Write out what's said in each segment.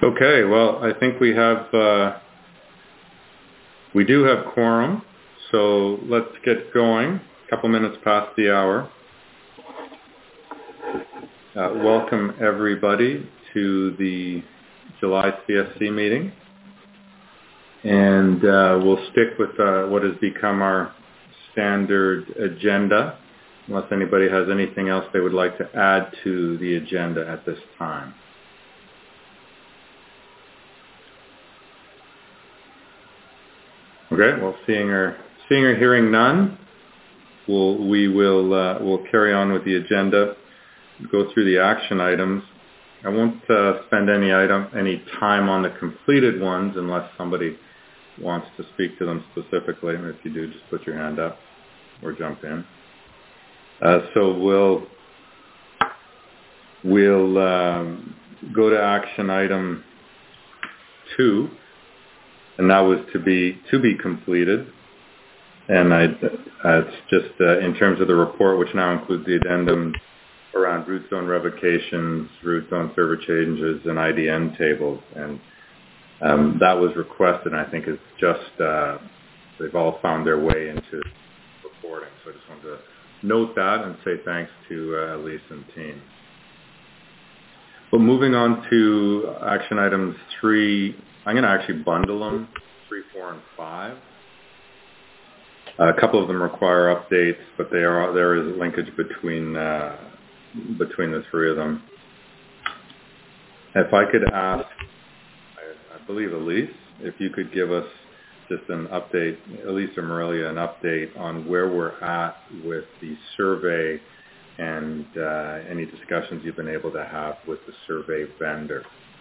Okay, well, I think we do have quorum, so let's get going. A couple minutes past the hour. Welcome everybody to the July CSC meeting. And we'll stick with what has become our standard agenda, unless anybody has anything else they would like to add to the agenda at this time. Okay, well, seeing or hearing none, we'll carry on with the agenda, go through the action items. I won't spend any time on the completed ones unless somebody wants to speak to them specifically. If you do, just put your hand up or jump in. So we'll go to action item 2, and that was to be completed. And it's just in terms of the report, which now includes the addendum around root zone revocations, root zone server changes, and IDN tables. And that was requested, and I think it's just, they've all found their way into reporting. So I just wanted to note that and say thanks to Elise and team. But moving on to action items 3, I'm going to actually bundle them, 3, 4, and 5. A couple of them require updates, but there is a linkage between the 3 of them. If I could ask, I believe Elise, if you could give us just an update, Elise or Marilia, an update on where we're at with the survey and any discussions you've been able to have with the survey vendor.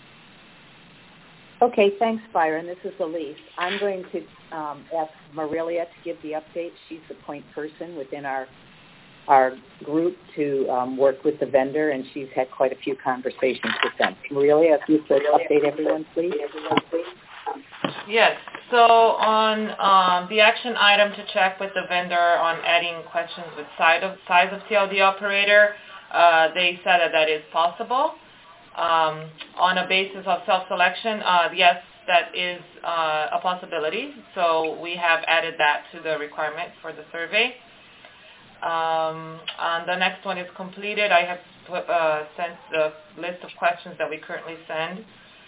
Okay, thanks, Byron. This is Elise. I'm going to ask Marilia to give the update. She's the point person within our group to work with the vendor, and she's had quite a few conversations with them. Marilia, if you could update everyone, please. Yes. So on the action item to check with the vendor on adding questions with size of TLD operator, they said that is possible. On a basis of self-selection, yes, that is a possibility. So we have added that to the requirement for the survey. And the next one is completed. I have sent the list of questions that we currently send.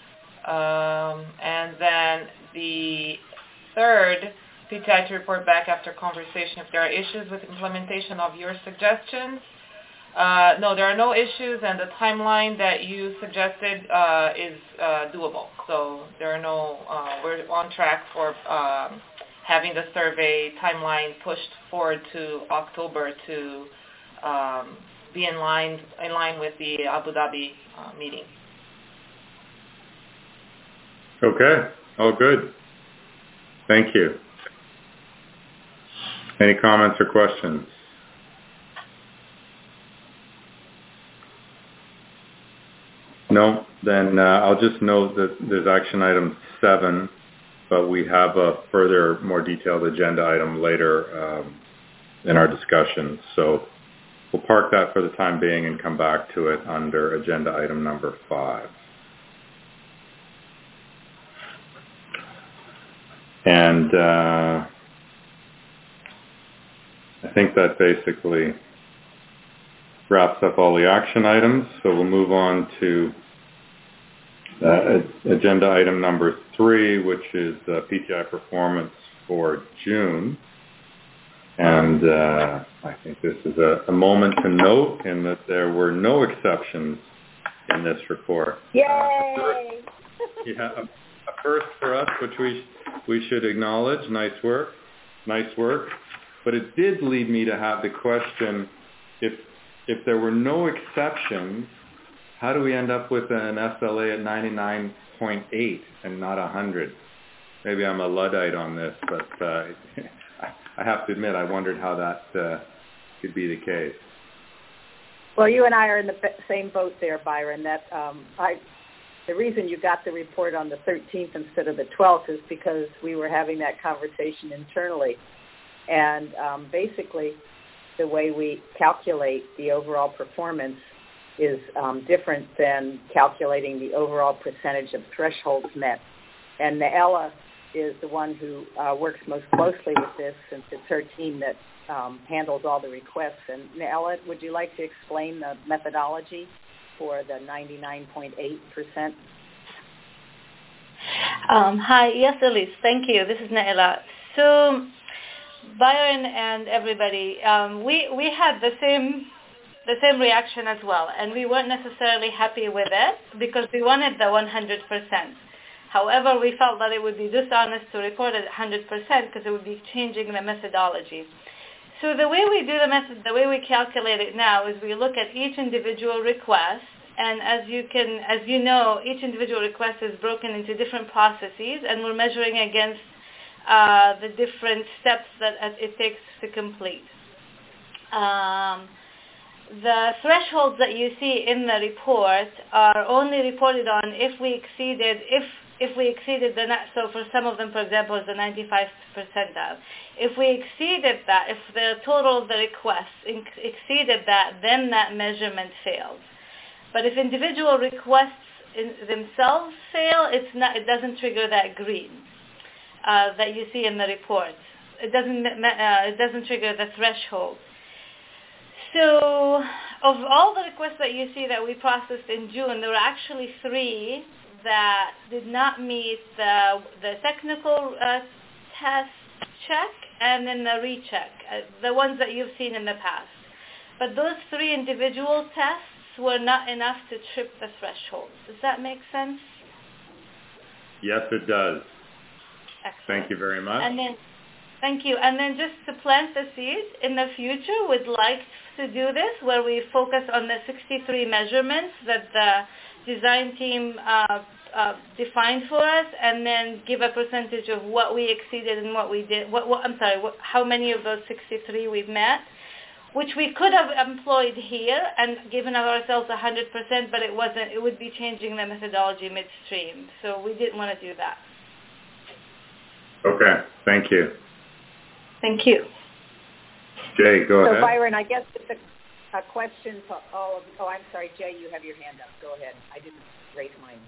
And then the third, PTI to report back after conversation if there are issues with implementation of your suggestions. No, there are no issues, and the timeline that you suggested is doable. So there are no, we're on track for having the survey timeline pushed forward to October to be in line with the Abu Dhabi meeting. Okay. Oh, good. Thank you. Any comments or questions? No? Then I'll just note that there's action item 7, but we have a further, more detailed agenda item later in our discussion. So we'll park that for the time being and come back to it under agenda item number 5. And I think that basically wraps up all the action items. So we'll move on to agenda item number 3, which is PTI performance for June. And I think this is a moment to note in that there were no exceptions in this report. Yay! A first for us, which we should acknowledge. Nice work. But it did lead me to have the question, if there were no exceptions, how do we end up with an SLA at 99.8 and not 100? Maybe I'm a Luddite on this, but I have to admit I wondered how that could be the case. Well, you and I are in the same boat there, Byron. That the reason you got the report on the 13th instead of the 12th is because we were having that conversation internally. And basically, the way we calculate the overall performance is different than calculating the overall percentage of thresholds met. And Naela is the one who works most closely with this, since it's her team that handles all the requests. And Naela, would you like to explain the methodology for the 99.8%? Hi, yes, Elise. Thank you. This is Naela. So, Byron and everybody, we had the same reaction as well, and we weren't necessarily happy with it because we wanted the 100%. However, we felt that it would be dishonest to report it 100% because it would be changing the methodology. So the way we do the way we calculate it now is we look at each individual request, and as you know, each individual request is broken into different processes, and we're measuring against the different steps that it takes to complete. The thresholds that you see in the report are only reported on if we exceeded the net. So for some of them, for example, is the 95th percentile. If we exceeded that, if the total of the requests exceeded that, then that measurement fails. But if individual requests themselves fail, it doesn't trigger that green that you see in the report. It doesn't trigger the threshold. So of all the requests that you see that we processed in June, there were actually 3 that did not meet the technical test check and then the recheck, the ones that you've seen in the past. But those 3 individual tests were not enough to trip the threshold. Does that make sense? Yes, it does. Excellent. Thank you very much. Thank you. And then just to plant the seed, in the future, we'd like to do this where we focus on the 63 measurements that the design team defined for us, and then give a percentage of what we exceeded and what we did. How many of those 63 we've met, which we could have employed here and given ourselves 100%, but it wasn't. It would be changing the methodology midstream, so we didn't want to do that. Okay. Thank you. Thank you. Jay, go ahead. So, Byron, I guess it's a question for all of you. Oh, I'm sorry, Jay, you have your hand up. Go ahead. I didn't raise mine.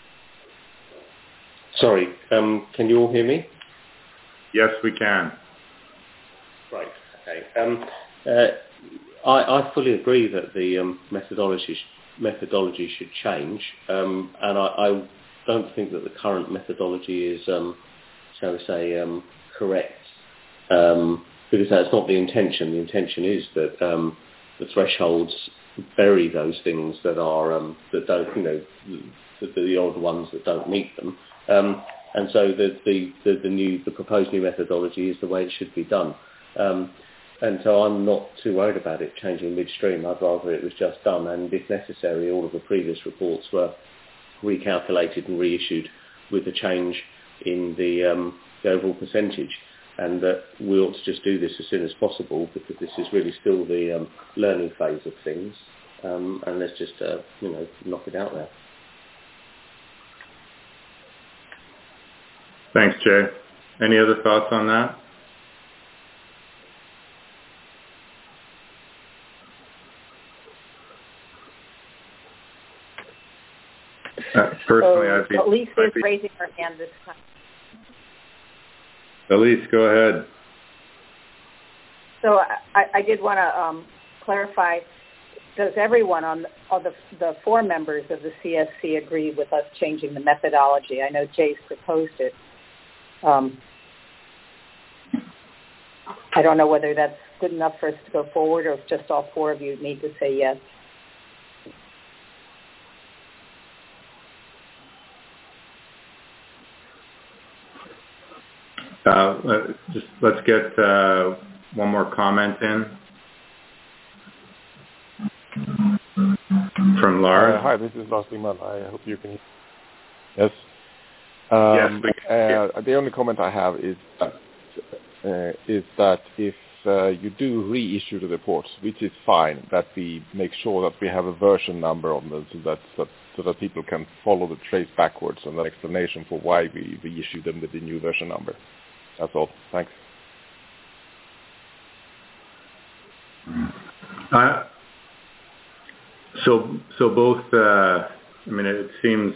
Sorry, can you all hear me? Yes, we can. Right, okay. I fully agree that the methodology should change, and I don't think that the current methodology is, shall we say, correct. Because that's not the intention. The intention is that the thresholds bury those things that are that don't, the odd ones that don't meet them. And so the proposed new methodology is the way it should be done. And so I'm not too worried about it changing midstream. I'd rather it was just done, and if necessary, all of the previous reports were recalculated and reissued with a change in the overall percentage. And that we ought to just do this as soon as possible, because this is really still the learning phase of things, and let's just knock it out there. Thanks, Jay. Any other thoughts on that? Personally, I'd be... Elise is raising her hand this time. Elise, go ahead. So I did want to clarify, does everyone on the 4 members of the CSC agree with us changing the methodology? I know Jay's proposed it. I don't know whether that's good enough for us to go forward, or if just all 4 of you need to say yes. Let's get one more comment in from Lars. Hi, this is Lars Lingman. I hope you can hear. Yes. Yes, we can. The only comment I have is that if you do reissue the reports, which is fine, that we make sure that we have a version number on them, so that people can follow the trace backwards, and an explanation for why we reissue them with the new version number. That's all. Thanks. So both, it seems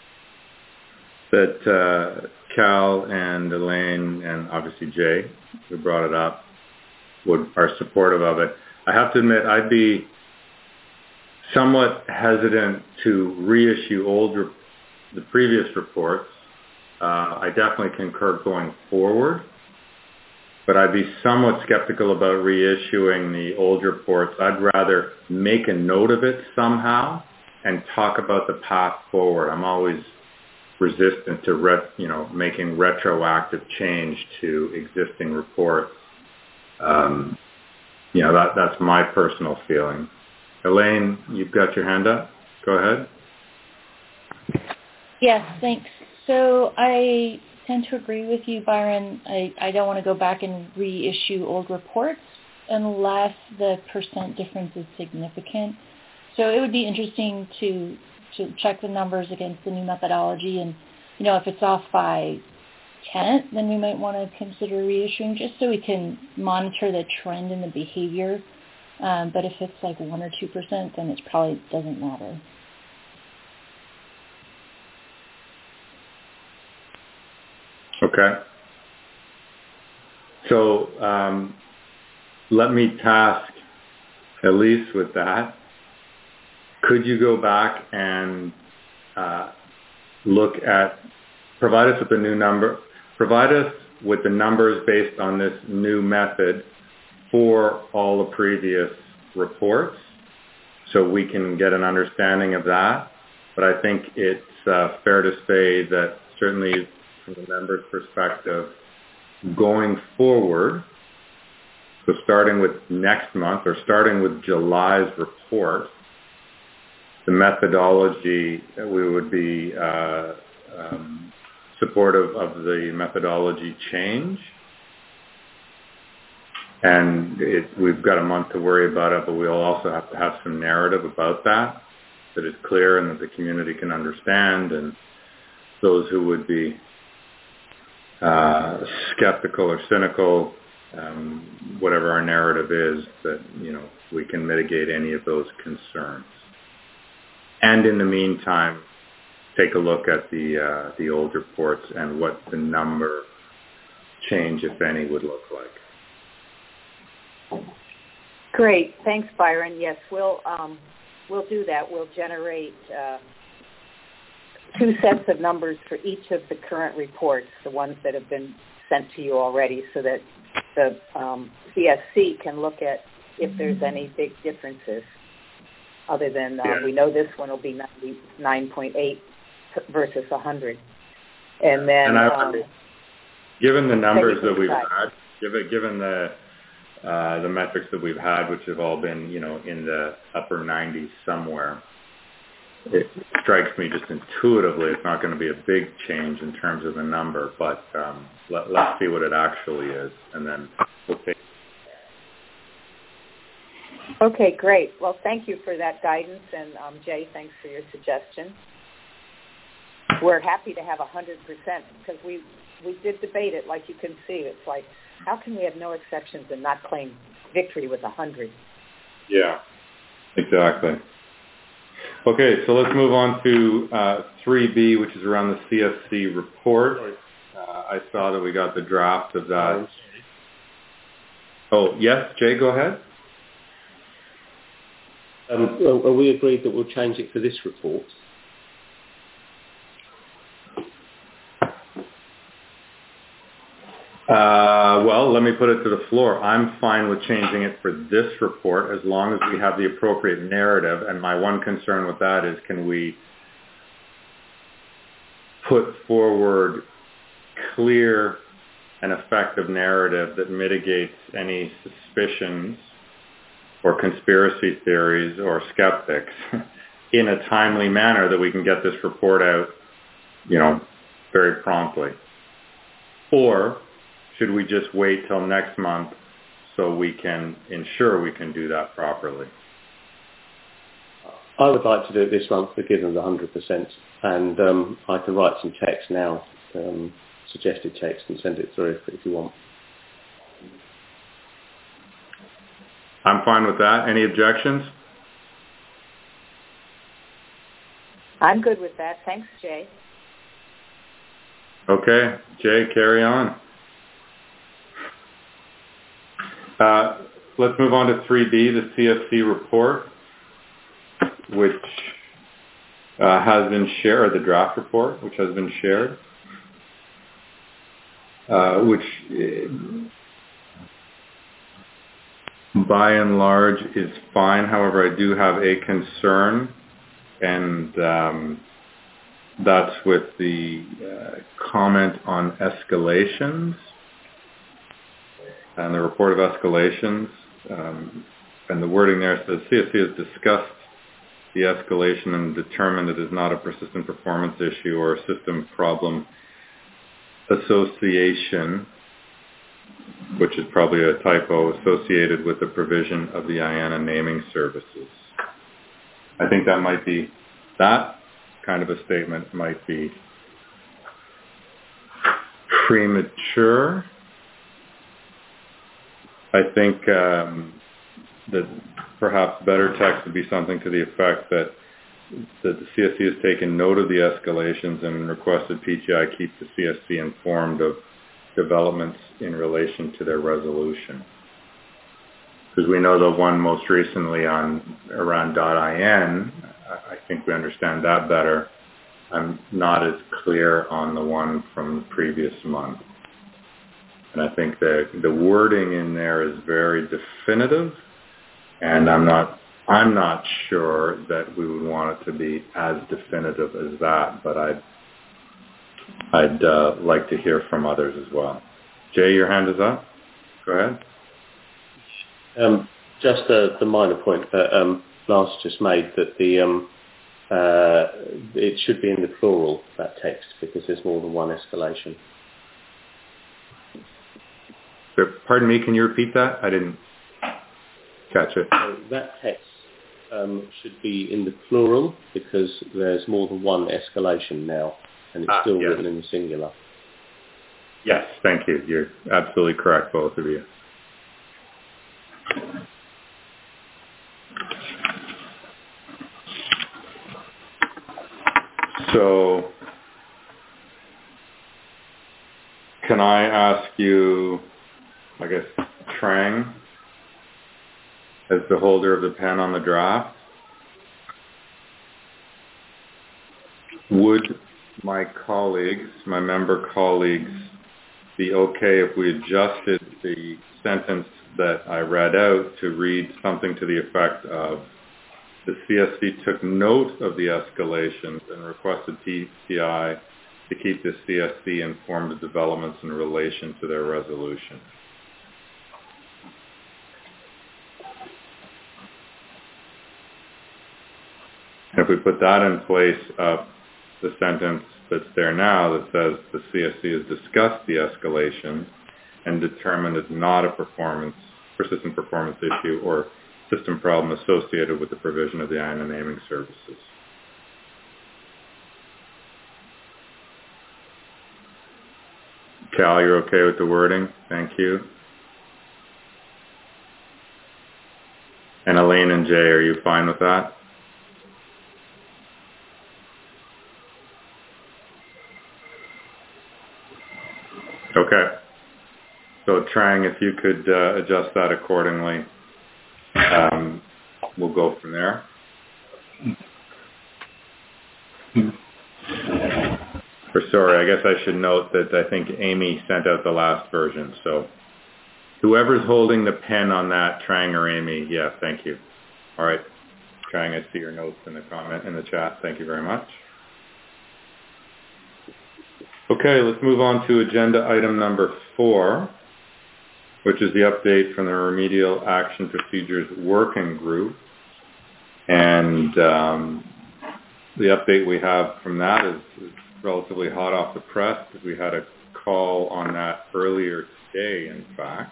that Cal and Elaine and obviously Jay, who brought it up, are supportive of it. I have to admit, I'd be somewhat hesitant to reissue the previous reports. I definitely concur going forward, but I'd be somewhat skeptical about reissuing the old reports. I'd rather make a note of it somehow and talk about the path forward. I'm always resistant to making retroactive change to existing reports. That's my personal feeling. Elaine, you've got your hand up. Go ahead. Yes, thanks. So I tend to agree with you, Byron. I don't want to go back and reissue old reports unless the percent difference is significant. So it would be interesting to check the numbers against the new methodology, and if it's off by 10, then we might want to consider reissuing just so we can monitor the trend in the behavior. But if it's like 1 or 2%, then it probably doesn't matter. Okay. So let me task Elise with that. Could you go back and provide us with a new number, provide us with the numbers based on this new method for all the previous reports so we can get an understanding of that. But I think it's fair to say that certainly from the members' perspective, going forward, so starting with next month or starting with July's report, the methodology, we would be supportive of the methodology change. And we've got a month to worry about it, but we'll also have to have some narrative about that is clear and that the community can understand, and those who would be skeptical or cynical, whatever our narrative is, that we can mitigate any of those concerns. And in the meantime, take a look at the old reports and what the number change, if any, would look like. Great, thanks, Byron. Yes, we'll do that. We'll generate 2 sets of numbers for each of the current reports, the ones that have been sent to you already, so that the CSC can look at if there's any big differences. Other than we know this one will be 99.8 versus 100, and then given the numbers that we've had, given the metrics that we've had, which have all been in the upper 90s somewhere, it strikes me just intuitively it's not going to be a big change in terms of the number, but let's see what it actually is, and then we'll take. Okay, great. Well, thank you for that guidance, and Jay, thanks for your suggestion. We're happy to have 100% because we did debate it, like you can see. It's like, how can we have no exceptions and not claim victory with 100? Yeah, exactly. Okay, so let's move on to 3B, which is around the CSC report. I saw that we got the draft of that. Oh, yes, Jay, go ahead. Are we agreed that we'll change it for this report? Well, let me put it to the floor. I'm fine with changing it for this report as long as we have the appropriate narrative. And my one concern with that is, can we put forward clear and effective narrative that mitigates any suspicions or conspiracy theories or skeptics in a timely manner that we can get this report out, very promptly? Or should we just wait till next month so we can ensure we can do that properly? I would like to do it this month, but give them the 100%. And I can write some text now, suggested text, and send it through if you want. I'm fine with that. Any objections? I'm good with that. Thanks, Jay. Okay, Jay, carry on. Let's move on to 3B, the CFC report, which has been shared, or the draft report, which has been shared, which by and large is fine. However, I do have a concern, and that's with the comment on escalations and the report of escalations. And the wording there says, CFC has discussed the escalation and determined it is not a persistent performance issue or a system problem association, which is probably a typo, associated with the provision of the IANA naming services. I think that might be, that kind of a statement might be premature. I think that perhaps better text would be something to the effect that the CSC has taken note of the escalations and requested PTI keep the CSC informed of developments in relation to their resolution. Because we know the one most recently on around .in, I think we understand that better. I'm not as clear on the one from the previous month. And I think the wording in there is very definitive, and I'm not sure that we would want it to be as definitive as that, but I'd like to hear from others as well. Jay, your hand is up. Go ahead. Just the minor point that Lars just made, that it should be in the plural, that text, because there's more than one escalation. Pardon me, can you repeat that? I didn't catch it. So that text should be in the plural because there's more than one escalation now, and it's still written in the singular. Yes, thank you. You're absolutely correct, both of you. So, can I ask you, I guess, Trang, as the holder of the pen on the draft, would my colleagues, my member colleagues, be okay if we adjusted the sentence that I read out to read something to the effect of, the CSC took note of the escalations and requested PTI to keep the CSC informed of developments in relation to their resolution? If we put that in place of the sentence that's there now that says the CSC has discussed the escalation and determined it's not a persistent performance issue or system problem associated with the provision of the IANA naming services. Cal, you're okay with the wording? Thank you. And Elaine and Jay, are you fine with that? Okay. So Trang, if you could adjust that accordingly, we'll go from there. Or sorry, I guess I should note that I think Amy sent out the last version. So whoever's holding the pen on that, Trang or Amy, yeah, thank you. All right. Trang, I see your notes in the comment in the chat. Thank you very much. Okay, let's move on to agenda item number 4, which is the update from the Remedial Action Procedures Working Group. And the update we have from that is relatively hot off the press, because we had a call on that earlier today, in fact,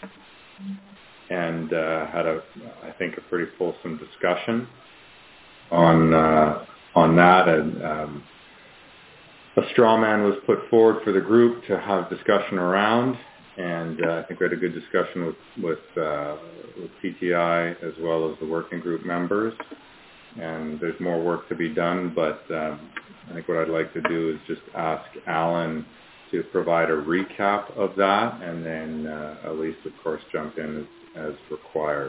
and had I think a pretty fulsome discussion on that. And a straw man was put forward for the group to have discussion around, and I think we had a good discussion with PTI as well as the working group members. and there's more work to be done, but I think what I'd like to do is just ask Alan to provide a recap of that, and then Elise, of course, jump in as required.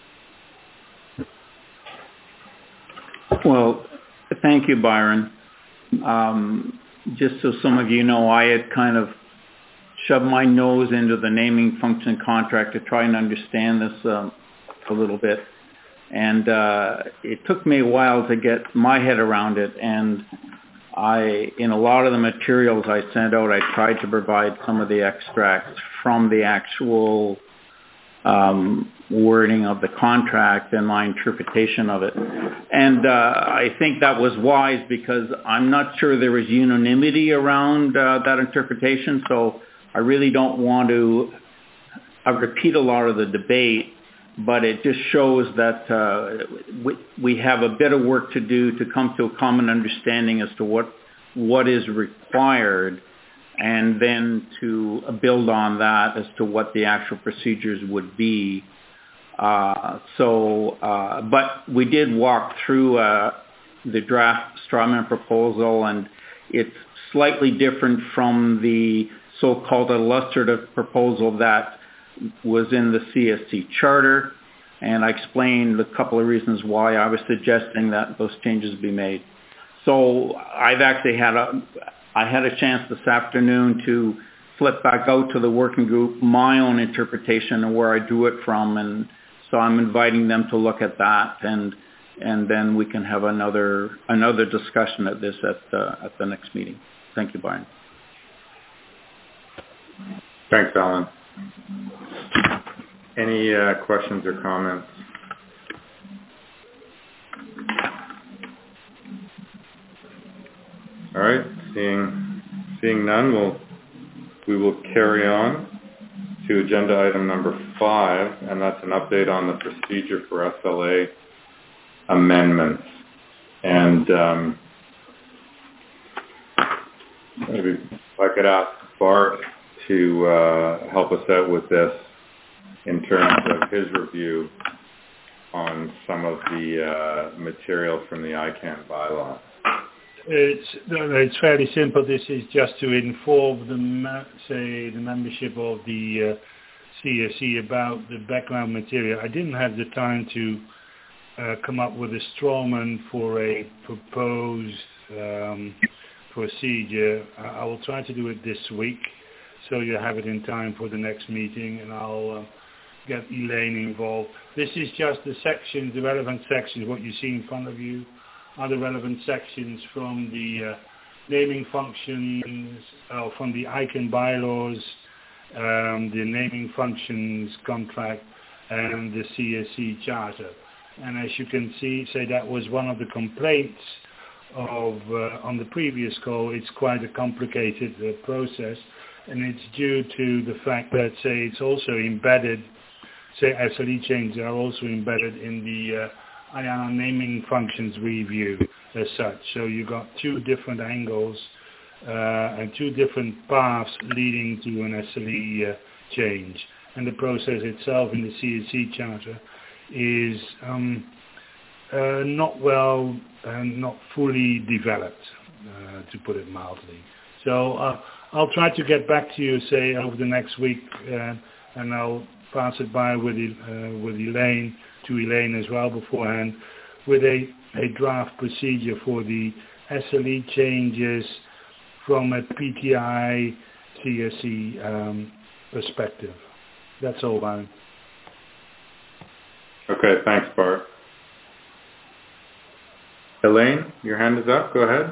Well, thank you, Byron. Just so some of you know, I had kind of shoved my nose into the naming function contract to try and understand this a little bit. And it took me a while to get my head around it. And in a lot of the materials I sent out, I tried to provide some of the extracts from the actual wording of the contract and my interpretation of it. And I think that was wise because I'm not sure there was unanimity around that interpretation, so I really don't want to repeat a lot of the debate, but it just shows that we have a bit of work to do to come to a common understanding as to what is required, and then to build on that as to what the actual procedures would be. But we did walk through the draft Strawman proposal, and it's slightly different from the so-called illustrative proposal that was in the CSC charter, and I explained a couple of reasons why I was suggesting that those changes be made. So I've actually had a chance this afternoon to flip back out to the working group my own interpretation of where I drew it from, and so I'm inviting them to look at that, and then we can have another discussion at this at the next meeting. Thank you, Brian. Thanks, Alan. Any questions or comments? All right, seeing none, we will carry on to agenda item number 5, and that's an update on the procedure for SLA amendments. And maybe if I could ask Bart to help us out with this in terms of his review on some of the material from the ICANN bylaw. It's fairly simple. This is just to inform the membership of the CSE about the background material. I didn't have the time to come up with a strawman for a proposed procedure. I will try to do it this week, so you have it in time for the next meeting, and I'll get Elaine involved. This is just the sections, the relevant sections. What you see in front of you are the relevant sections from the naming functions, from the ICANN bylaws, the naming functions contract, and the CSC charter. And as you can see, that was one of the complaints of on the previous call. It's quite a complicated process, and it's due to the fact that, it's also embedded, SLE changes are also embedded in the IANA naming functions review as such. So you got two different angles and two different paths leading to an SLE change. And the process itself in the CSC charter is not well and not fully developed, to put it mildly. So I'll try to get back to you, over the next week, and I'll pass it by with Elaine, to Elaine as well beforehand, with a draft procedure for the SLE changes from a PTI CSE perspective. That's all, Brian. Okay, thanks, Bart. Elaine, your hand is up. Go ahead.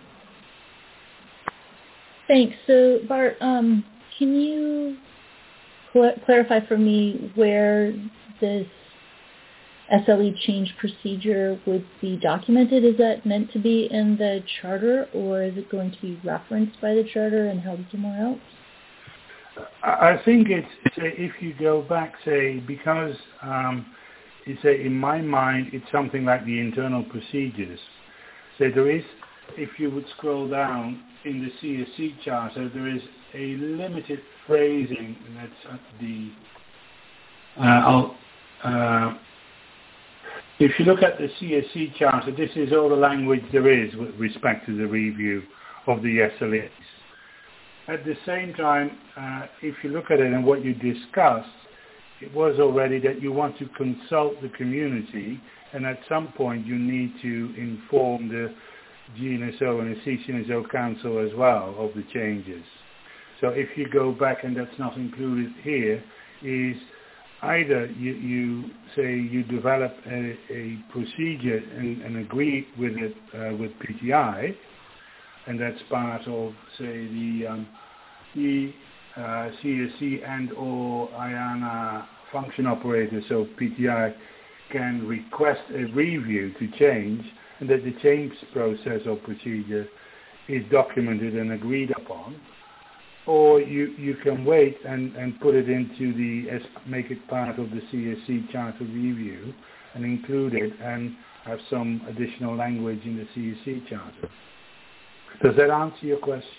Thanks. So, Bart, can you clarify for me where this SLE change procedure would be documented? Is that meant to be in the charter, or is it going to be referenced by the charter and held somewhere else? I think it's, if you go back, because in my mind, it's something like the internal procedures. There is, if you would scroll down in the CSC charter, there is a limited phrasing, and that's at the If you look at the CSC charter, this is all the language there is with respect to the review of the SLAs. At the same time, if you look at it and what you discussed, it was already that you want to consult the community, and at some point you need to inform the GNSO and the CCNSO Council as well of the changes. So if you go back, and that's not included here, is either you say you develop a procedure and agree with it with PTI, and that's part of, say, the CSC and or IANA function operator, so PTI can request a review to change, and that the change process or procedure is documented and agreed upon. Or you can wait and put it into make it part of the CSC charter review and include it and have some additional language in the CSC charter. Does that answer your question?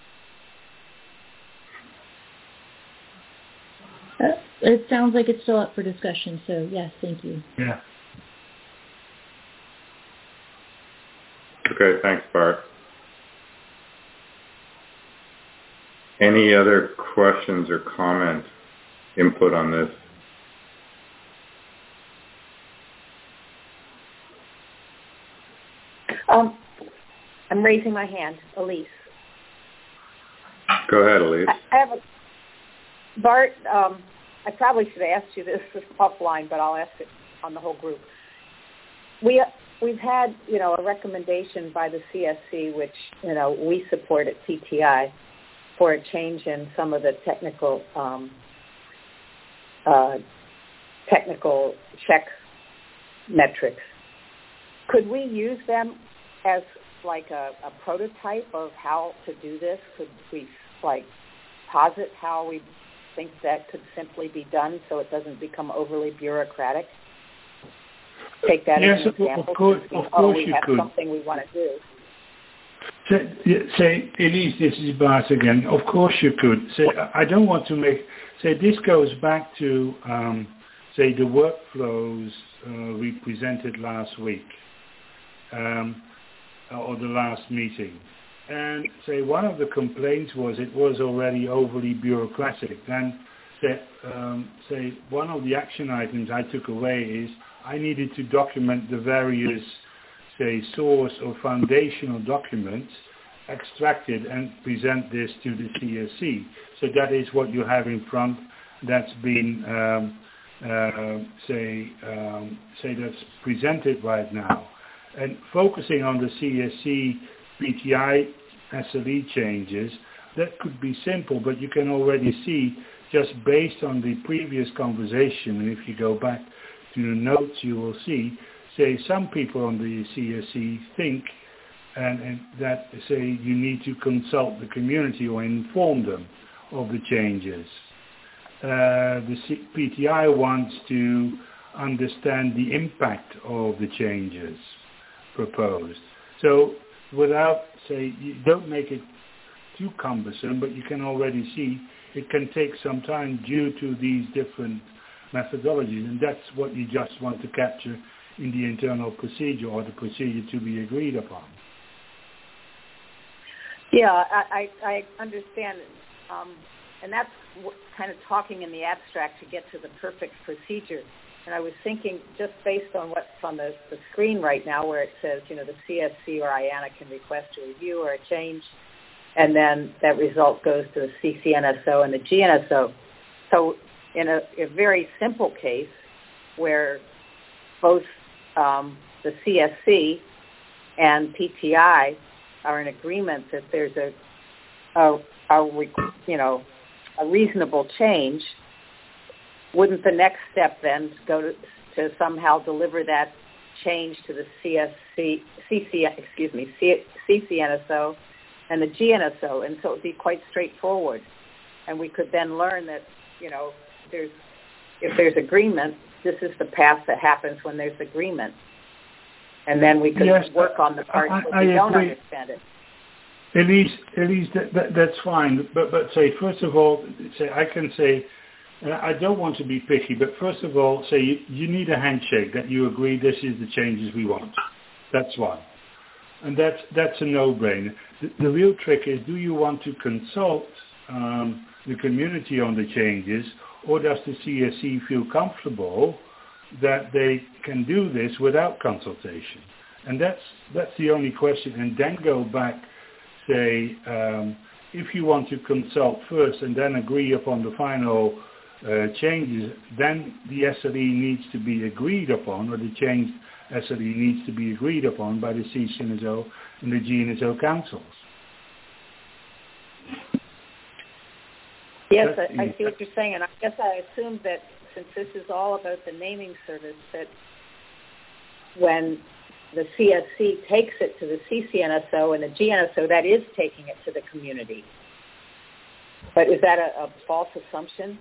It sounds like it's still up for discussion, so yes, thank you. Yeah. Okay, thanks, Bart. Any other questions or comments, input on this? I'm raising my hand, Elise. Go ahead, Elise. I have Bart, I probably should have asked you this offline, but I'll ask it on the whole group. We've had, a recommendation by the CSC, which, we support at PTI, for a change in some of the technical check metrics. Could we use them as like a prototype of how to do this? Could we posit how we think that could simply be done so it doesn't become overly bureaucratic? Take that as an example. Of course we have could. Something we want to do. Say, Elise, this is Bart again. Of course you could. Say, I don't want to this goes back to, the workflows we presented last week, or the last meeting. And say one of the complaints was it was already overly bureaucratic. And say one of the action items I took away is I needed to document the various, say, source or foundational documents, extracted and present this to the CSC. So that is what you have in front. That's been, that's presented right now. And focusing on the CSC PTI SLE changes, that could be simple, but you can already see, just based on the previous conversation, and if you go back to the notes, you will see, say, some people on the CSC think and that, say, you need to consult the community or inform them of the changes. The PTI wants to understand the impact of the changes proposed. So without, say, you don't make it too cumbersome, but you can already see it can take some time due to these different methodologies, and that's what you just want to capture in the internal procedure or the procedure to be agreed upon. Yeah, I understand, and that's kind of talking in the abstract to get to the perfect procedure. And I was thinking, just based on what's on the screen right now, where it says, the CSC or IANA can request a review or a change, and then that result goes to the CCNSO and the GNSO. So in a very simple case where both the CSC and PTI are in agreement that there's a reasonable change, wouldn't the next step then go to somehow deliver that change to the CCNSO and the GNSO? And so it would be quite straightforward. And we could then learn that, if there's agreement, this is the path that happens when there's agreement. And then we could work on the parts where we don't understand it. Elise, that's fine. But say, first of all, I can say And I don't want to be picky, but first of all, say you need a handshake that you agree this is the changes we want. That's one. And that's a no-brainer. The real trick is, do you want to consult the community on the changes, or does the CSC feel comfortable that they can do this without consultation? And that's the only question. And then go back, say, if you want to consult first and then agree upon the final changes, then the SRE needs to be agreed upon, or the changed SRE needs to be agreed upon by the CCNSO and the GNSO councils. Yes, I see what you're saying, and I guess I assumed that since this is all about the naming service, that when the CSC takes it to the CCNSO and the GNSO, that is taking it to the community. But is that a false assumption?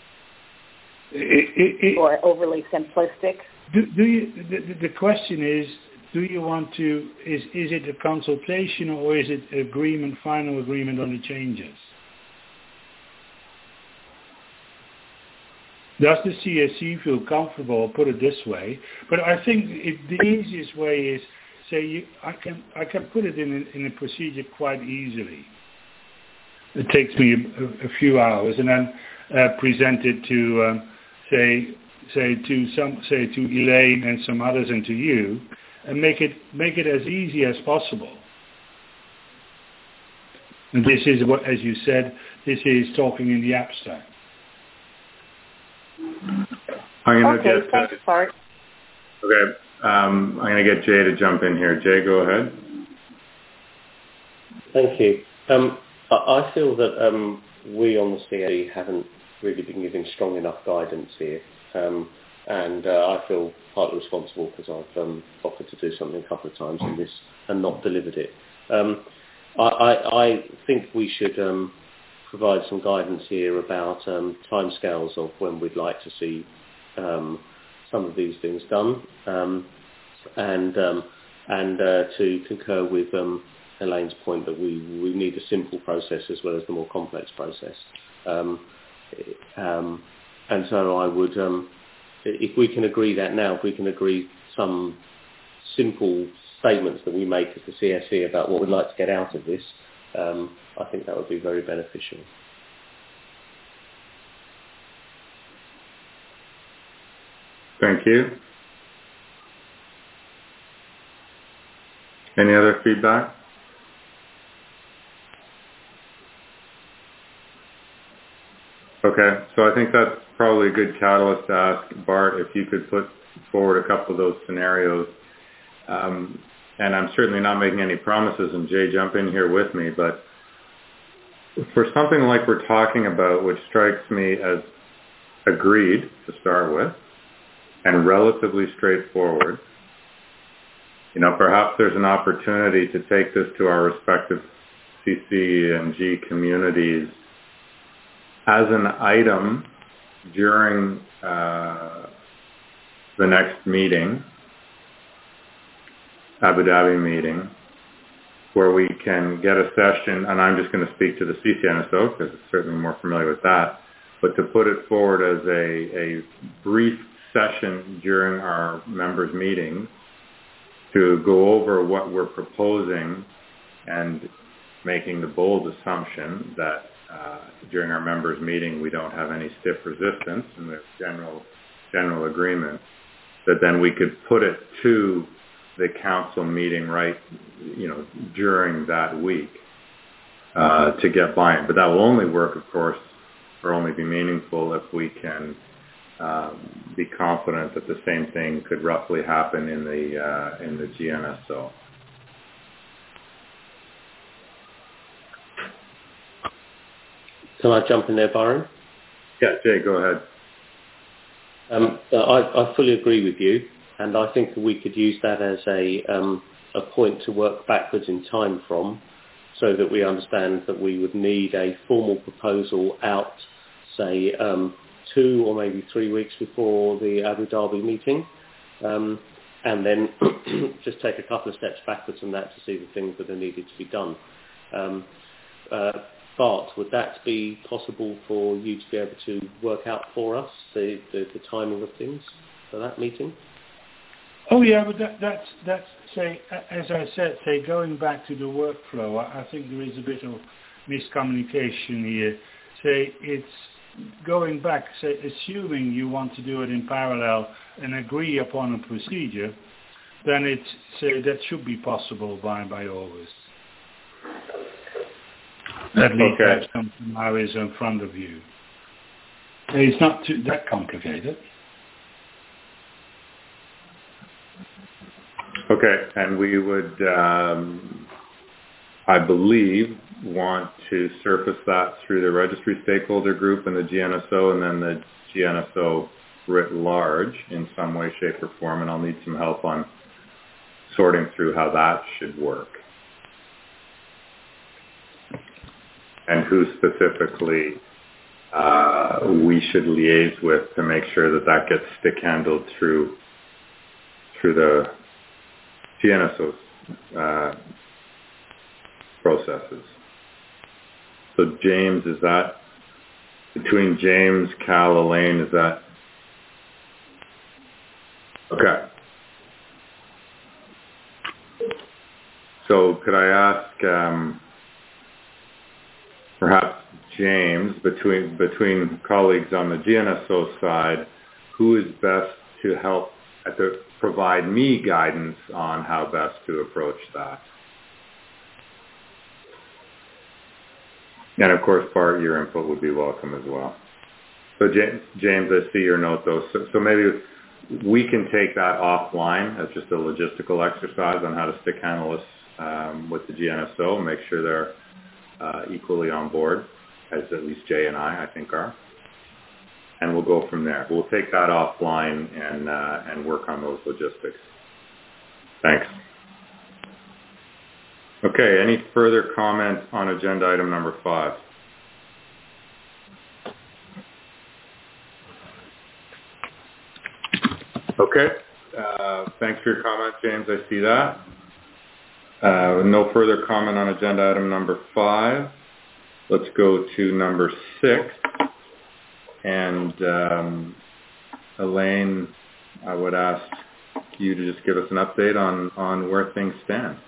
Or overly simplistic? The question is, do you want to, is it a consultation or is it agreement, final agreement on the changes? Does the CSC feel comfortable, I'll put it this way, but I think the easiest way is, say, I can put it in a procedure quite easily. It takes me a few hours, and then present it to, to Elaine and some others and to you, and make it as easy as possible. And this is what, as you said, this is talking in the abstract. I'm going to get thanks, Bart. Okay, I'm going to get Jay to jump in here. Jay, go ahead. Thank you. I feel that we on the CSC haven't really been giving strong enough guidance here, and I feel partly responsible because I've offered to do something a couple of times in this and not delivered it. I think we should provide some guidance here about timescales of when we'd like to see some of these things done, and to concur with Elaine's point that we need a simple process as well as the more complex process. And so I would, if we can agree that now, if we can agree some simple statements that we make as the CSC about what we'd like to get out of this, I think that would be very beneficial. Thank you. Any other feedback? Okay, so I think that's probably a good catalyst to ask Bart if you could put forward a couple of those scenarios. And I'm certainly not making any promises, and Jay, jump in here with me, but for something like we're talking about, which strikes me as agreed to start with, and relatively straightforward, perhaps there's an opportunity to take this to our respective CC and G communities as an item during the next meeting, Abu Dhabi meeting, where we can get a session, and I'm just going to speak to the CCNSO because it's certainly more familiar with that, but to put it forward as a brief session during our members' meetings to go over what we're proposing and making the bold assumption that during our members' meeting we don't have any stiff resistance and there's general agreement, that then we could put it to the council meeting during that week to get buy-in. But that will only work, of course, or only be meaningful if we can be confident that the same thing could roughly happen in the GNSO. Can I jump in there, Byron? Yeah, Jay, go ahead. I fully agree with you, and I think we could use that as a point to work backwards in time from, so that we understand that we would need a formal proposal out, say, 2 or maybe 3 weeks before the Abu Dhabi meeting, and then just take a couple of steps backwards from that to see the things that are needed to be done. Bart, would that be possible for you to be able to work out for us the timing of things for that meeting? Oh yeah, but that's say, as I said, say going back to the workflow, I think there is a bit of miscommunication here. Say it's going back, say assuming you want to do it in parallel and agree upon a procedure, then it's say that should be possible by August. At least that's something now is in front of you. It's not too that complicated. Okay, and we would, I believe, want to surface that through the registry stakeholder group and the GNSO, and then the GNSO writ large in some way, shape, or form, and I'll need some help on sorting through how that should work. And who specifically we should liaise with to make sure that that gets stick-handled through the GNSO processes. So James, is that between James, Cal, Elaine, is that okay? So could I ask perhaps James, between colleagues on the GNSO side, who is best to help provide me guidance on how best to approach that? And of course, Bart, your input would be welcome as well. So James, I see your note though. So maybe we can take that offline as just a logistical exercise on how to stick handle this with the GNSO and make sure they're equally on board, as at least Jay and I think are. And we'll go from there. We'll take that offline and work on those logistics. Thanks. Okay, any further comment on agenda item number 5? Okay, thanks for your comment, James. I see that. No further comment on agenda item number 5. Let's go to number 6. And Elaine, I would ask you to just give us an update on where things stand.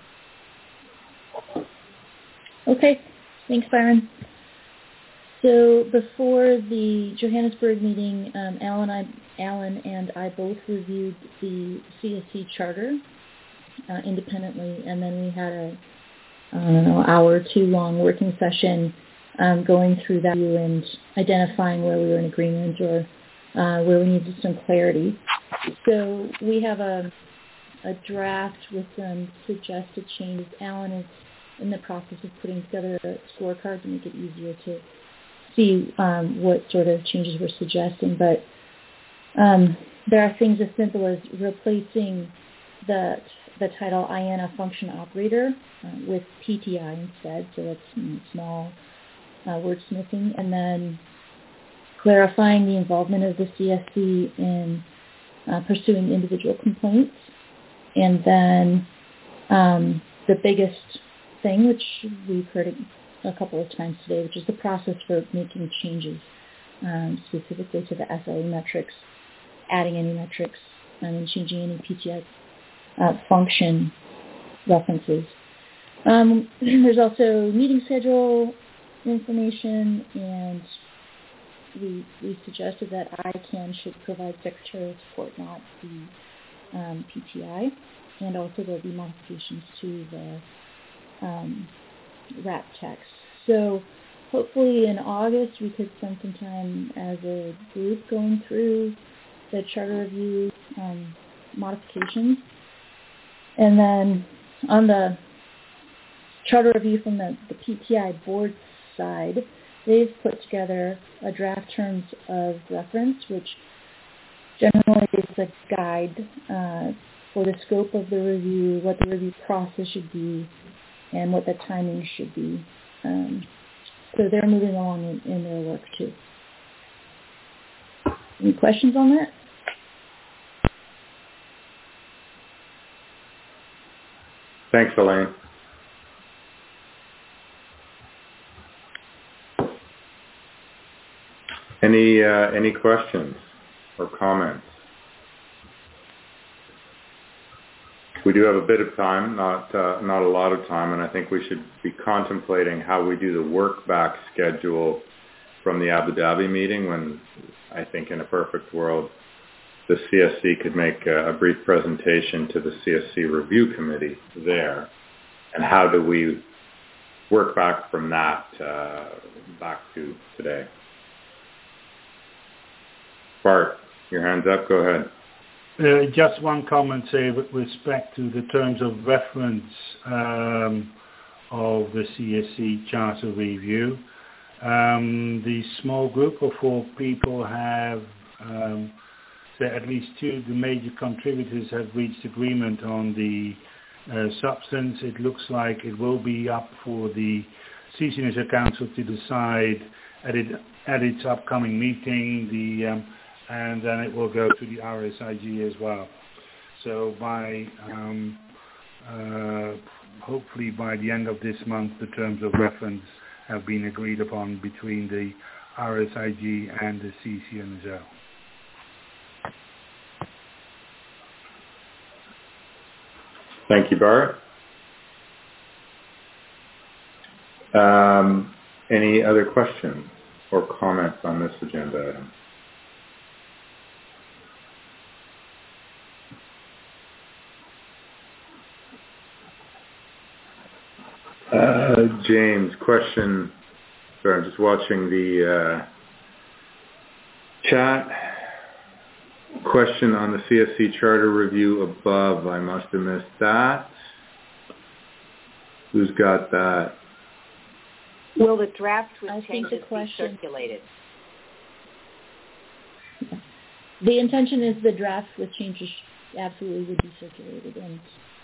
Okay, thanks, Byron. So before the Johannesburg meeting, Alan and I both reviewed the CSC charter independently, and then we had a hour or two long working session going through that and identifying where we were in agreement or where we needed some clarity. So we have a draft with some suggested changes. Alan is in the process of putting together a scorecard to make it easier to see what sort of changes we're suggesting. But there are things as simple as replacing the title IANA function operator with PTI instead, so that's small wordsmithing, and then clarifying the involvement of the CSC in pursuing individual complaints, and then the biggest thing, which we've heard a couple of times today, which is the process for making changes specifically to the SLA metrics, adding any metrics, and changing any PTI function references. There's also meeting schedule information, and we suggested that ICANN should provide secretarial support, not the PTI, and also there'll be modifications to the wrap text. So hopefully in August we could spend some time as a group going through the charter review modifications. And then on the charter review from the PTI board side, they've put together a draft terms of reference, which generally is a guide for the scope of the review, what the review process should be, and what the timing should be. So they're moving along in their work too. Any questions on that? Thanks, Elaine. Any questions or comments? We do have a bit of time, not a lot of time, and I think we should be contemplating how we do the work back schedule from the Abu Dhabi meeting, when I think in a perfect world the CSC could make a brief presentation to the CSC review committee there, and how do we work back from that back to today. Bart, your hand's up, go ahead. Just one comment, say, with respect to the terms of reference of the CSC Charter Review. The small group of 4 people have, at least 2 of the major contributors have reached agreement on the substance. It looks like it will be up for the CCNSO Council to decide at its upcoming meeting, and then it will go to the RSIG as well. So hopefully by the end of this month, the terms of reference have been agreed upon between the RSIG and the CCNSO. Thank you, Bart. Any other questions or comments on this agenda item? James, question. Sorry, I'm just watching the chat. Question on the CSC charter review above. I must have missed that. Who's got that? Will the draft with changes be circulated? The intention is the draft with changes absolutely would be circulated. And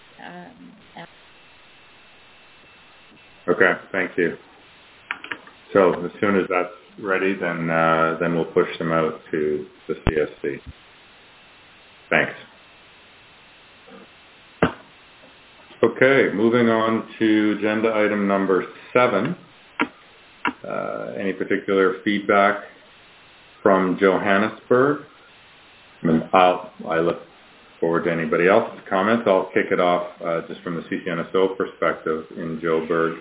okay, thank you. So as soon as that's ready, then we'll push them out to the CSC. Thanks. Okay, moving on to agenda item number 7. Any particular feedback from Johannesburg? I look forward to anybody else's comments. I'll kick it off just from the CCNSO perspective in Joburg.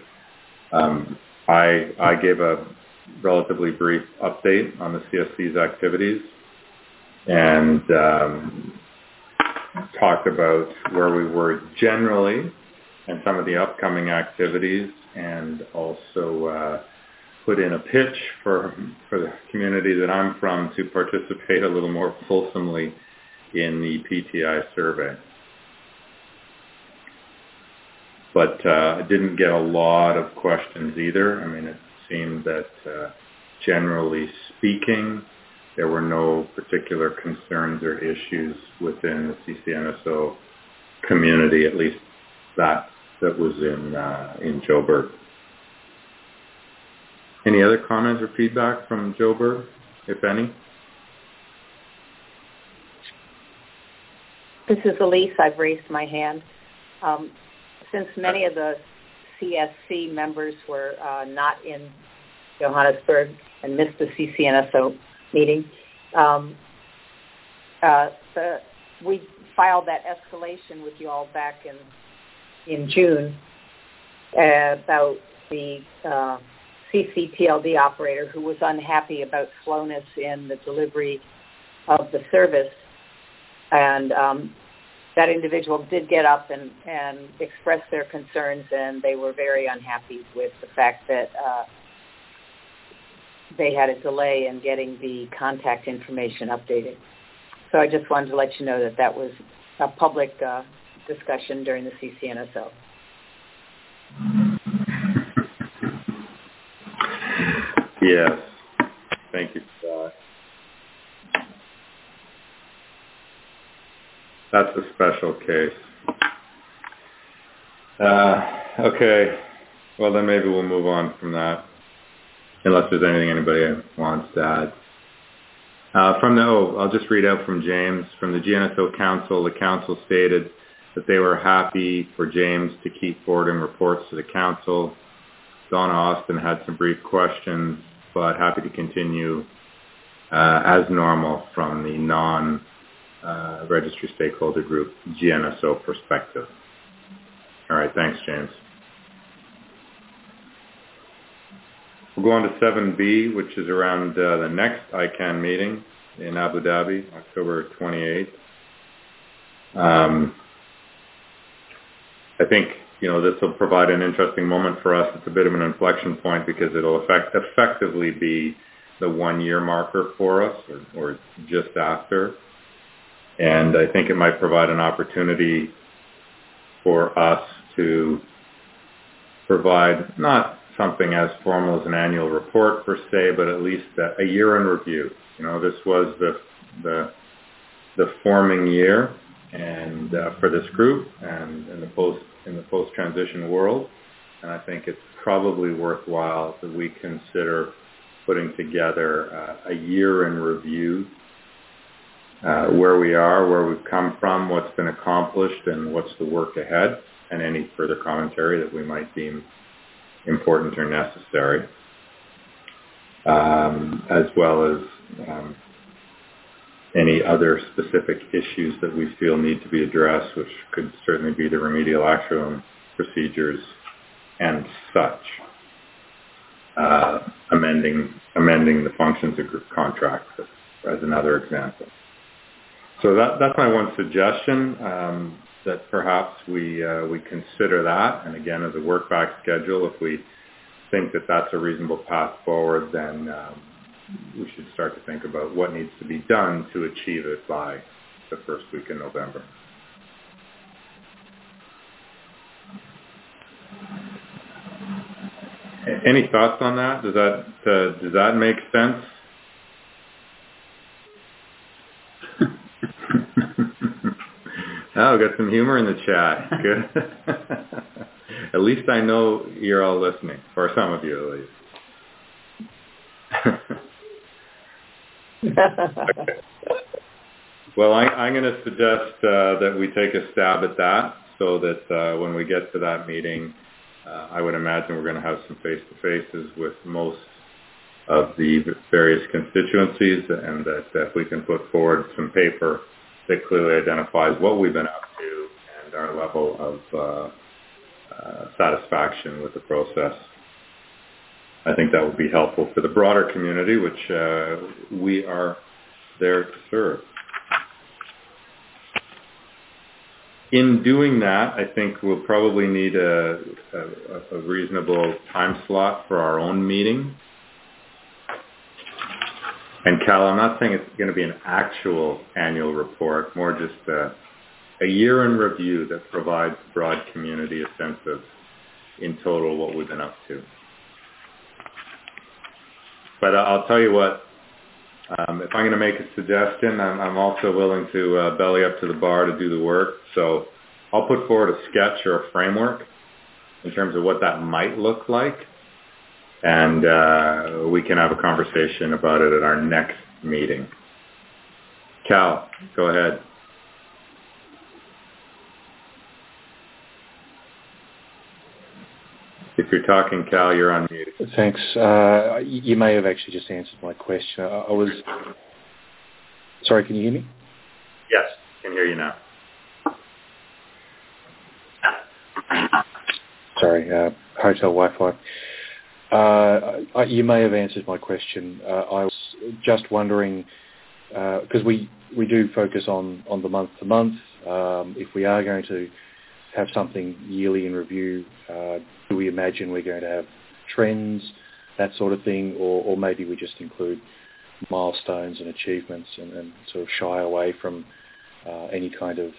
I gave a relatively brief update on the CSC's activities and talked about where we were generally and some of the upcoming activities, and also put in a pitch for the community that I'm from to participate a little more fulsomely in the PTI survey. But I didn't get a lot of questions either. I mean, it seemed that generally speaking, there were no particular concerns or issues within the CCNSO community, at least that was in Joburg. Any other comments or feedback from Joburg, if any? This is Elise. I've raised my hand. Since many of the CSC members were not in Johannesburg and missed the CCNSO meeting, we filed that escalation with you all back in June about the CCTLD operator who was unhappy about slowness in the delivery of the service. And that individual did get up and express their concerns, and they were very unhappy with the fact that they had a delay in getting the contact information updated. So I just wanted to let you know that that was a public discussion during the CCNSO. Yes. Thank you for that. That's a special case. Okay. Well, then maybe we'll move on from that, unless there's anything anybody wants to add. I'll just read out from James. From the GNSO Council, the Council stated that they were happy for James to keep forwarding reports to the Council. Donna Austin had some brief questions, but happy to continue as normal from the non-registry stakeholder group GNSO perspective. All right, thanks, James. We'll go on to 7B, which is around the next ICANN meeting in Abu Dhabi, October 28th. I think, this will provide an interesting moment for us. It's a bit of an inflection point because it'll effectively be the 1-year marker for us, or just after. And I think it might provide an opportunity for us to provide not something as formal as an annual report per se, but at least a year in review. This was the forming year, and for this group and in the post-transition world, and I think it's probably worthwhile that we consider putting together a year in review, where we are, where we've come from, what's been accomplished, and what's the work ahead, and any further commentary that we might deem important or necessary, as well as any other specific issues that we feel need to be addressed, which could certainly be the remedial action procedures and such, amending the functions of group contracts as another example. So that's my one suggestion, that perhaps we consider that, and again, as a work back schedule, if we think that that's a reasonable path forward, then we should start to think about what needs to be done to achieve it by the first week in November. Any thoughts on that? Does that make sense? Oh, got some humor in the chat. Good. At least I know you're all listening, or some of you at least. Okay. Well, I'm going to suggest that we take a stab at that, so that when we get to that meeting, I would imagine we're going to have some face-to-faces with most of the various constituencies, and that if we can put forward some paper that clearly identifies what we've been up to and our level of satisfaction with the process, I think that would be helpful for the broader community, which we are there to serve. In doing that, I think we'll probably need a reasonable time slot for our own meeting. And Cal, I'm not saying it's going to be an actual annual report, more just a year in review that provides the broad community a sense of, in total, what we've been up to. But I'll tell you what, if I'm going to make a suggestion, I'm also willing to belly up to the bar to do the work. So I'll put forward a sketch or a framework in terms of what that might look like. And we can have a conversation about it at our next meeting. Cal, go ahead. If you're talking, Cal, you're on mute. Thanks. You may have actually just answered my question. Sorry, can you hear me? Yes, I can hear you now. Sorry, hotel Wi-Fi. You may have answered my question. I was just wondering, because we do focus on the month-to-month, if we are going to have something yearly in review, do we imagine we're going to have trends, that sort of thing, or maybe we just include milestones and achievements and sort of shy away from any kind of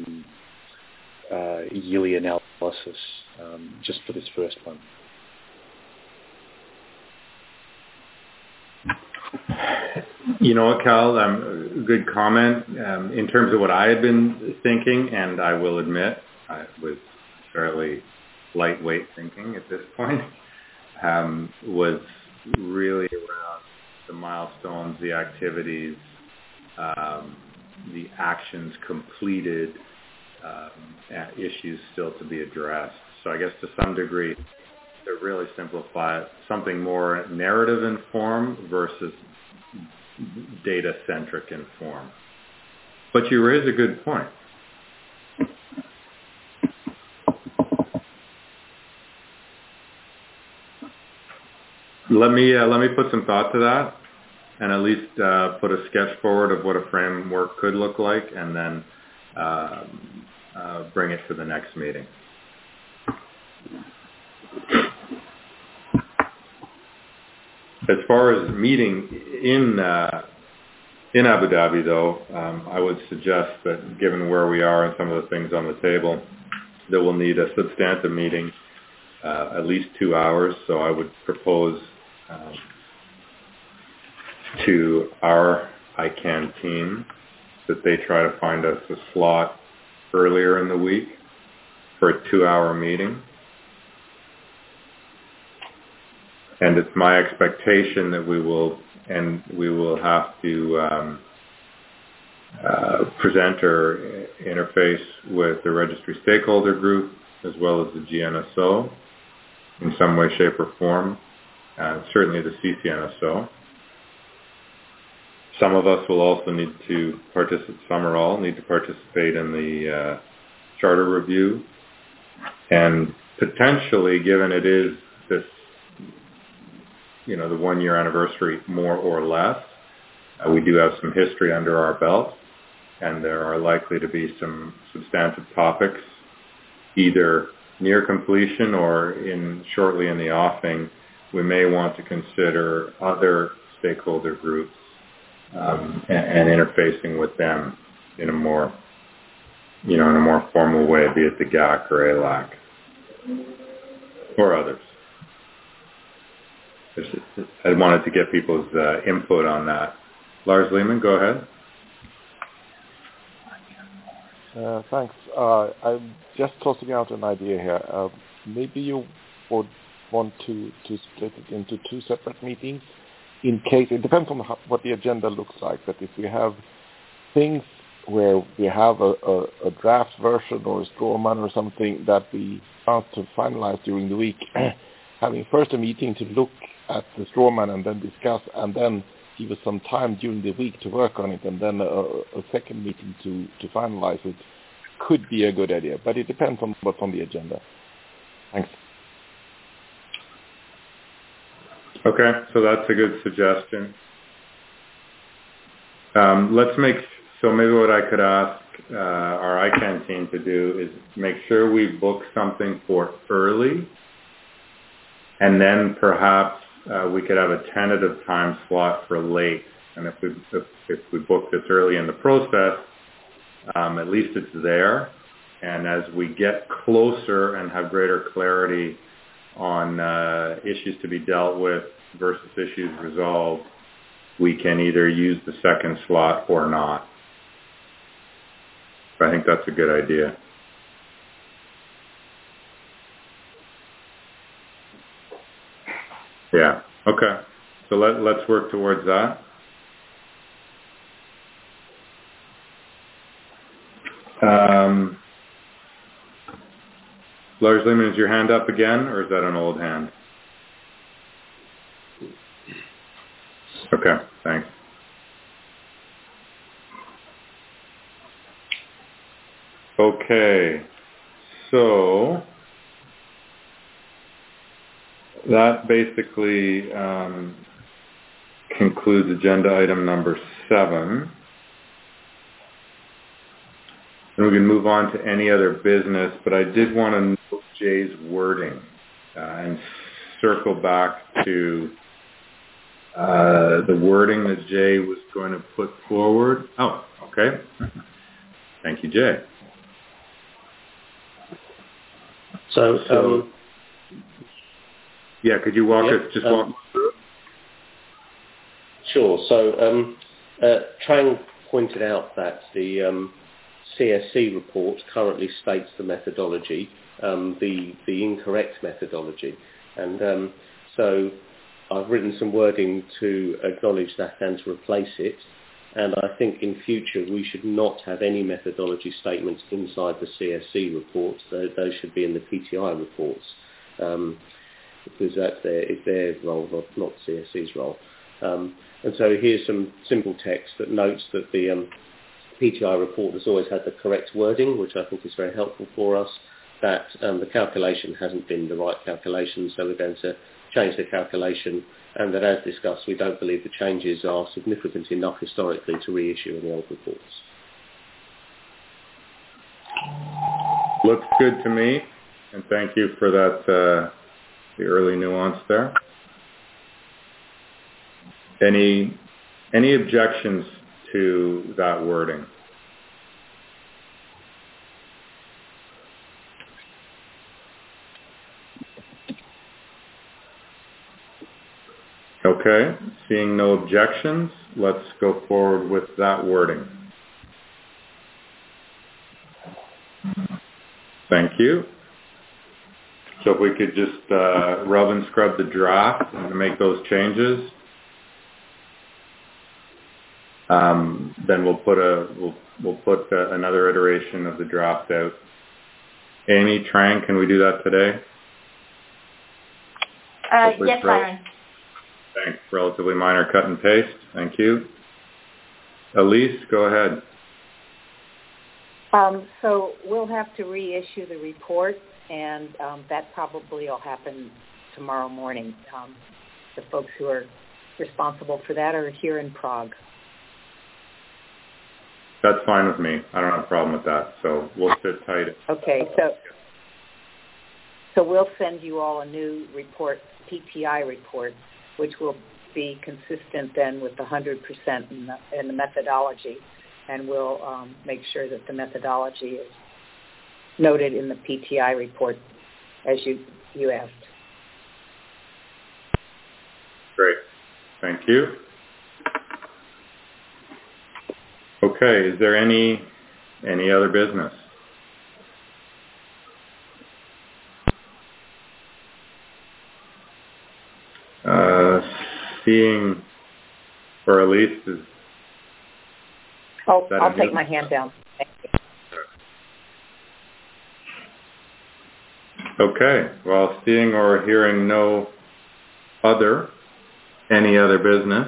yearly analysis just for this first one? You know what, Cal, good comment. In terms of what I had been thinking, and I will admit I was fairly lightweight thinking at this point, was really around the milestones, the activities, the actions completed, issues still to be addressed. So I guess to some degree, to really simplify it, something more narrative in form versus data-centric in form. But you raise a good point. Let me put some thought to that, and at least put a sketch forward of what a framework could look like, and then bring it to the next meeting. As far as meeting in Abu Dhabi, though, I would suggest that given where we are and some of the things on the table, that we'll need a substantive meeting, at least 2 hours. So I would propose to our ICANN team that they try to find us a slot earlier in the week for a 2-hour meeting. And it's my expectation that we will have to present or interface with the registry stakeholder group as well as the GNSO in some way, shape, or form. Certainly the CCNSO. Some of us will also need to participate, some or all, need to participate in the charter review. And potentially, given it is this, the 1-year anniversary, more or less, we do have some history under our belt, and there are likely to be some substantive topics, either near completion or shortly in the offing. We may want to consider other stakeholder groups and interfacing with them in a more, formal way, be it the GAC or ALAC or others. I wanted to get people's input on that. Lars Lehmann, go ahead. Thanks. I'm just tossing out an idea here. Maybe you would want to split it into 2 separate meetings in case, it depends on what the agenda looks like, but if we have things where we have a draft version or a straw man or something that we want to finalize during the week, having first a meeting to look at the straw man and then discuss, and then give us some time during the week to work on it, and then a second meeting to finalize it could be a good idea, but it depends on what's on the agenda. Thanks. Okay, so that's a good suggestion. So maybe what I could ask our ICANN team to do is make sure we book something for early, and then perhaps we could have a tentative time slot for late. And if we book this early in the process, at least it's there. And as we get closer and have greater clarity on issues to be dealt with versus issues resolved, we can either use the second slot or not. I think that's a good idea. Yeah. Okay. So let's work towards that. Lars Lehmann, is your hand up again, or is that an old hand? Okay, thanks. Okay, so that basically concludes agenda item number 7. And we can move on to any other business, but I did want to note Jay's wording and circle back to the wording that Jay was going to put forward. Oh, okay. Thank you, Jay. So yeah, could you walk us through it? Sure. So Trang pointed out that the CSC report currently states the methodology, the incorrect methodology, and so I've written some wording to acknowledge that and to replace it. And I think in future we should not have any methodology statements inside the CSC reports. Those should be in the PTI reports, because that's their role, not CSC's role. And so here's some simple text that notes that the PTI report has always had the correct wording, which I think is very helpful for us, that the calculation hasn't been the right calculation, so we're going to change the calculation, and that as discussed, we don't believe the changes are significant enough historically to reissue any old reports. Looks good to me, and thank you for that, the early nuance there. Any objections to that wording? Okay, seeing no objections, let's go forward with that wording. Thank you. So if we could just rub and scrub the draft and make those changes, then we'll put another iteration of the draft out. Amy, Trang, can we do that today? Yes, Byron. Thanks. Relatively minor cut and paste. Thank you. Elise, go ahead. So we'll have to reissue the report, and that probably will happen tomorrow morning. The folks who are responsible for that are here in Prague. That's fine with me. I don't have a problem with that. So we'll sit tight. Okay. So we'll send you all a new report, PTI report, which will be consistent then with the 100% in the methodology, and we'll make sure that the methodology is noted in the PTI report as you asked. Great. Thank you. Okay, is there any other business? Seeing, or at least is... Oh, I'll take my hand down. Thank you. Okay, well, seeing or hearing any other business,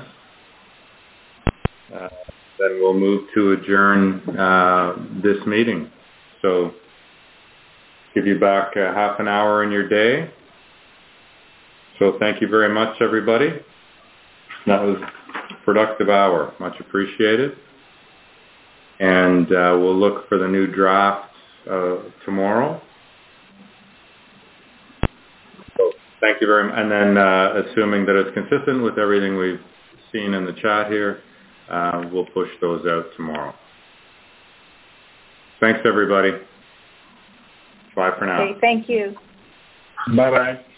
then we'll move to adjourn this meeting. So give you back half an hour in your day. So thank you very much, everybody. That was a productive hour. Much appreciated. And we'll look for the new drafts tomorrow. So thank you very much. And then assuming that it's consistent with everything we've seen in the chat here, we'll push those out tomorrow. Thanks, everybody. Bye for now. Okay, thank you. Bye-bye.